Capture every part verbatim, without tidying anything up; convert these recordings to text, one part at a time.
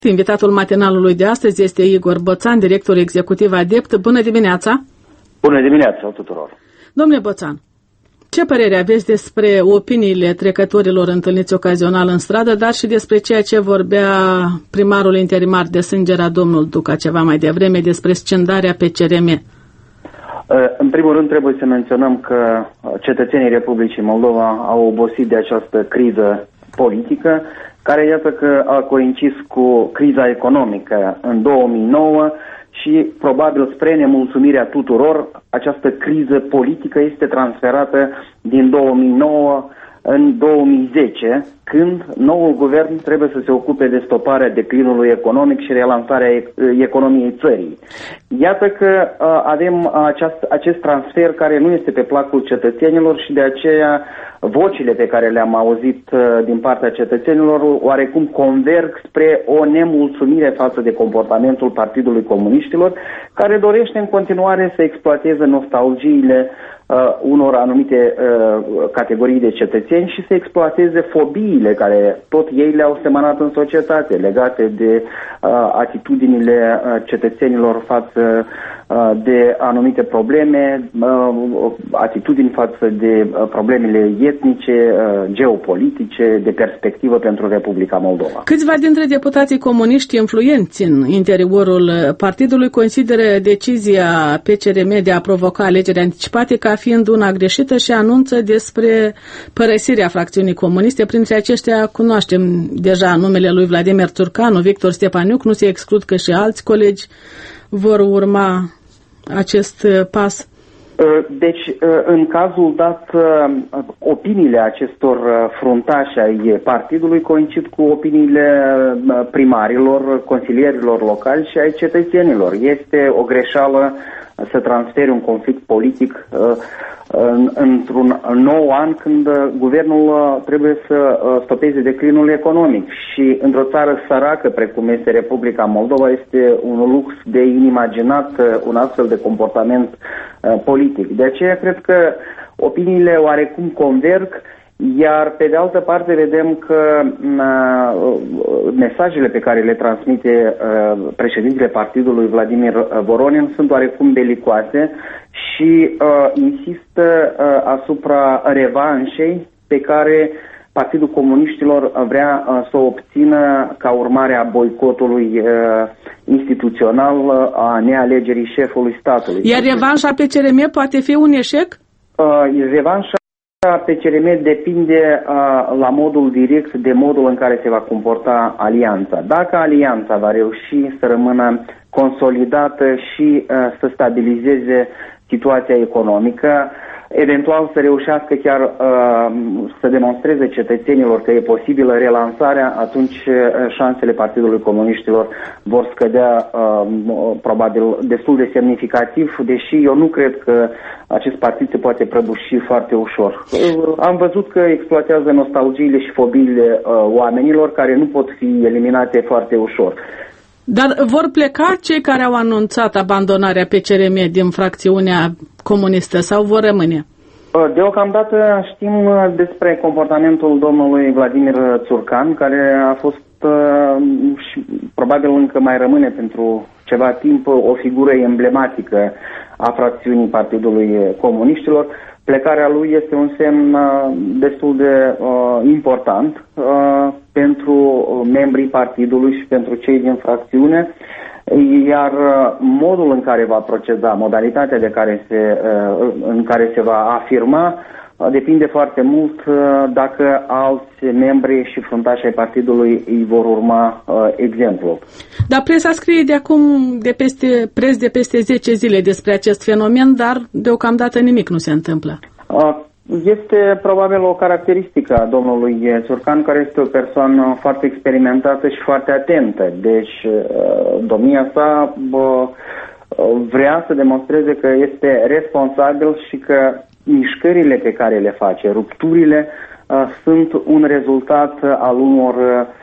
Invitatul matinalului de astăzi este Igor Boțan, director executiv ADEPT. Bună dimineața! Bună dimineața tuturor! Domnule Boțan, ce părere aveți despre opiniile trecătorilor întâlniți ocazional în stradă, dar și despre ceea ce vorbea primarul interimar de Sângera, domnul Duca, ceva mai devreme, despre scindarea P C R M? În primul rând trebuie să menționăm că cetățenii Republicii Moldova au obosit de această criză politică, care iată că a coincis cu criza economică în două mii nouă și probabil spre nemulțumirea tuturor, această criză politică este transferată din două mii nouă în două mii zece, când noul guvern trebuie să se ocupe de stoparea declinului economic și relansarea economiei țării. Iată că uh, avem aceast, acest transfer care nu este pe placul cetățenilor și de aceea vocile pe care le-am auzit uh, din partea cetățenilor oarecum converg spre o nemulțumire față de comportamentul Partidului Comuniștilor, care dorește în continuare să exploateze nostalgiile Uh, unor anumite uh, categorii de cetățeni și să exploateze fobiile care tot ei le-au semănat în societate, legate de uh, atitudinile uh, cetățenilor față uh, de anumite probleme, uh, atitudini față de uh, problemele etnice, uh, geopolitice, de perspectivă pentru Republica Moldova. Câțiva dintre deputații comuniști influenți în interiorul partidului consideră decizia P C R M de a provoca alegeri anticipate ca fiind una greșită și anunță despre părăsirea fracțiunii comuniste. Printre aceștia cunoaștem deja numele lui Vladimir Țurcanu, Victor Stepaniuc, nu se exclud că și alți colegi vor urma acest pas. Deci, în cazul dat, opiniile acestor fruntași ai partidului coincid cu opiniile primarilor, consilierilor locali și ai cetățenilor. Este o greșeală să transferi un conflict politic într-un nou an când guvernul trebuie să stopeze declinul economic și într-o țară săracă precum este Republica Moldova este un lux de inimaginat un astfel de comportament politic. De aceea cred că opiniile oarecum converg, iar pe de altă parte vedem că uh, mesajele pe care le transmite uh, președintele partidului Vladimir Voronin sunt oarecum belicoase și uh, insistă uh, asupra revanșei pe care Partidul Comuniștilor vrea uh, să o obțină ca urmare a boicotului uh, instituțional uh, a nealegerii șefului statului. Iar revanșa P C R M poate fi un eșec? Uh, revanșa P C R M depinde uh, la modul direct de modul în care se va comporta alianța. Dacă alianța va reuși să rămână consolidată și uh, să stabilizeze situația economică, eventual să reușească chiar uh, să demonstreze cetățenilor că e posibilă relansarea, atunci uh, șansele Partidului Comuniștilor vor scădea uh, probabil destul de semnificativ, deși eu nu cred că acest partid se poate prăbuși foarte ușor. Uh, am văzut că exploatează nostalgiile și fobiile uh, oamenilor care nu pot fi eliminate foarte ușor. Dar vor pleca cei care au anunțat abandonarea P C R M din fracțiunea comunistă sau vor rămâne? Deocamdată știm despre comportamentul domnului Vladimir Țurcan, care a fost și probabil încă mai rămâne pentru ceva timp o figură emblematică a fracțiunii Partidului Comuniștilor. Plecarea lui este un semn destul de uh, important uh, pentru membrii partidului și pentru cei din fracțiune, iar uh, modul în care va proceda, modalitatea de care se, uh, în care se va afirma, uh, depinde foarte mult uh, dacă alți membri și fruntași ai partidului îi vor urma uh, exemplul. Dar presa scrie de acum de peste, pres de peste zece zile despre acest fenomen, dar deocamdată nimic nu se întâmplă. Este probabil o caracteristică a domnului Țurcan, care este o persoană foarte experimentată și foarte atentă. Deci domnia sa vrea să demonstreze că este responsabil și că mișcările pe care le face, rupturile, sunt un rezultat al unor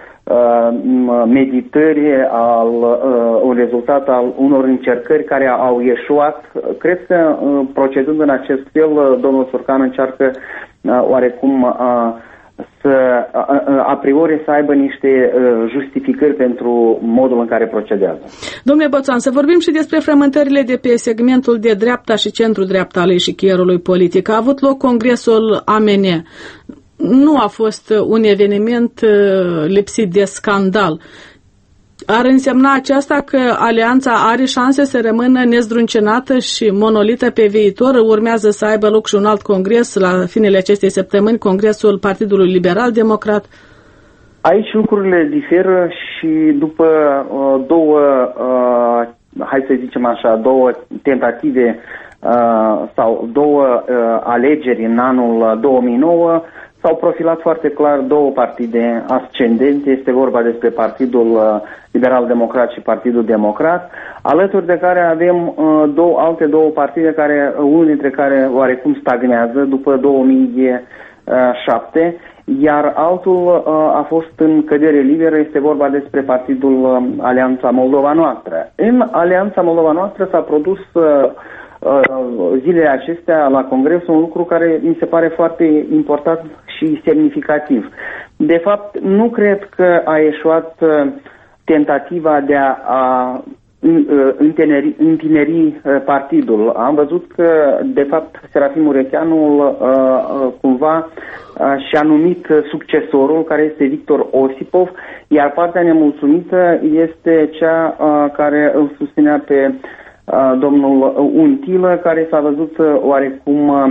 meditări, al, un rezultat al unor încercări care au ieșuat. Cred că procedând în acest fel, domnul Țurcan încearcă oarecum să a priori să aibă niște justificări pentru modul în care procedează. Domnule Boțan, să vorbim și despre frământările de pe segmentul de dreapta și centru-dreapta al eșichierului politic. A avut loc congresul A M N. Nu a fost un eveniment lipsit de scandal. Ar însemna aceasta că alianța are șanse să rămână nezdruncinată și monolită pe viitor? Urmează să aibă loc și un alt congres la finele acestei săptămâni, Congresul Partidului Liberal Democrat? Aici lucrurile diferă și după uh, două, uh, hai să zicem așa, două tentative uh, sau două uh, alegeri în anul două mii nouă, s-au profilat foarte clar două partide ascendente. Este vorba despre Partidul Liberal Democrat și Partidul Democrat, alături de care avem uh, două, alte două partide, care, unul dintre care oarecum stagnează după două mii șapte, iar altul uh, a fost în cădere liberă. Este vorba despre Partidul uh, Alianța Moldova Noastră. În Alianța Moldova Noastră s-a produs uh, zilele acestea la Congres un lucru care mi se pare foarte important și semnificativ. De fapt, nu cred că a eșuat tentativa de a, a întineri, întineri partidul. Am văzut că, de fapt, Serafim Murecheanu cumva și-a numit succesorul, care este Victor Osipov, iar partea nemulțumită este cea care îl susținea pe domnul Untilă, care s-a văzut oarecum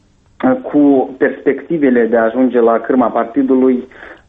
cu perspectivele de a ajunge la cârma partidului,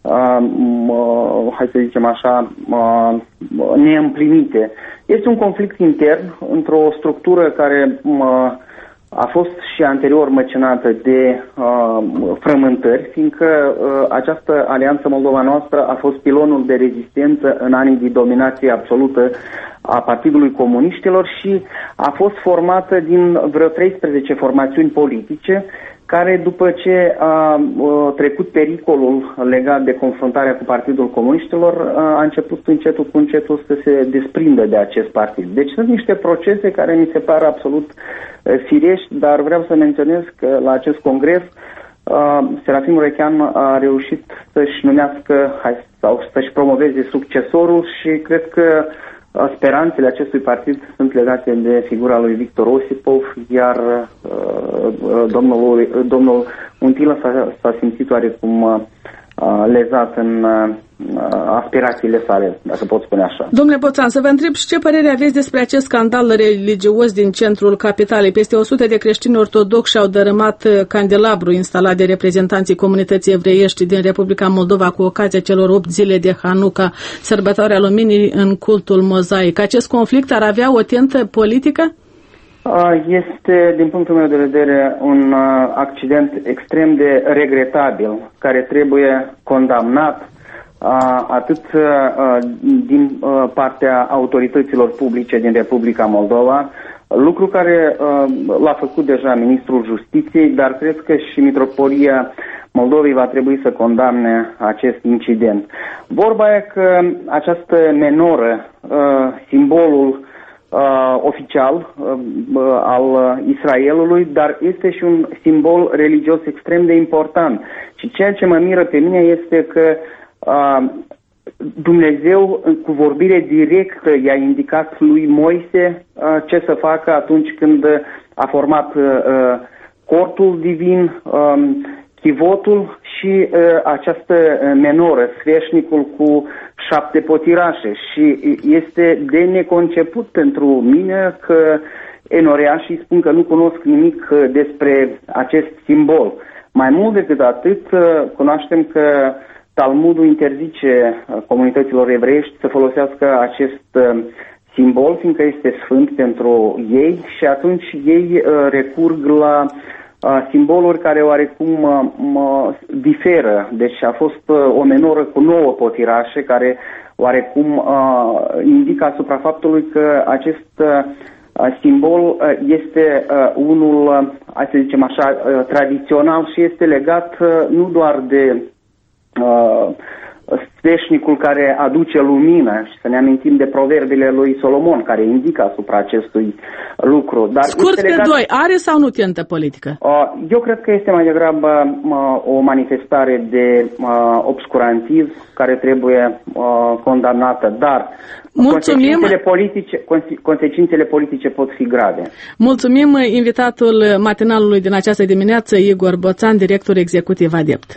hai să zicem așa, neîmplinite. Este un conflict intern într-o structură care a fost și anterior măcinată de frământări, fiindcă această Alianță Moldova Noastră a fost pilonul de rezistență în anii de dominație absolută a Partidului Comuniștilor și a fost formată din vreo treisprezece formațiuni politice, care după ce a trecut pericolul legat de confruntarea cu Partidul Comuniștilor, a început încetul cu încetul să se desprindă de acest partid. Deci sunt niște procese care mi se par absolut firești, dar vreau să menționez că la acest congres Serafim Murecheanu a reușit să-și numească sau să-și promoveze succesorul și cred că speranțele acestui partid sunt legate de figura lui Victor Osipov, iar uh, domnul, domnul Untilă s-a, s-a simțit oarecum uh, lezat în uh, aspirațiile sale, dacă pot spune așa. Domnule Boțan, să vă întreb și ce părere aveți despre acest scandal religios din centrul capitalei. Peste o sută de creștini ortodoxi au dărâmat candelabru instalat de reprezentanții comunității evreiești din Republica Moldova cu ocazia celor opt zile de Hanuca, sărbătoarea luminii în cultul mozaic. Acest conflict ar avea o tentă politică? Este, din punctul meu de vedere, un accident extrem de regretabil, care trebuie condamnat atât din partea autorităților publice din Republica Moldova, lucru care l-a făcut deja Ministrul Justiției, dar cred că și Mitropolia Moldovei va trebui să condamne acest incident. Vorba e că această menoră, simbolul Uh, oficial uh, uh, al Israelului, dar este și un simbol religios extrem de important. Și ceea ce mă miră pe mine este că uh, Dumnezeu, cu vorbire directă, i-a indicat lui Moise uh, ce să facă atunci când a format uh, cortul divin, uh, chivotul și uh, această menoră, sfeșnicul cu șapte potirașe. Și este de neconceput pentru mine că enoreașii spun că nu cunosc nimic despre acest simbol. Mai mult decât atât, cunoaștem că Talmudul interzice comunităților evreiești să folosească acest simbol, fiindcă este sfânt pentru ei, și atunci ei recurg la simboluri care oarecum mă, mă diferă. Deci a fost o menoră cu nouă potirașe care oarecum uh, indică asupra faptului că acest uh, simbol uh, este uh, unul, uh, hai să zicem așa, uh, tradițional și este legat uh, nu doar de uh, veșnicul care aduce lumină și să ne amintim de proverbile lui Solomon care indică asupra acestui lucru. Dar scurt pe legat... doi, are sau nu tentă politică? Eu cred că este mai degrabă o manifestare de obscurantism care trebuie condamnată, dar consecințele politice, consecințele politice pot fi grave. Mulțumim invitatul matinalului din această dimineață, Igor Boțan, director executiv Adept.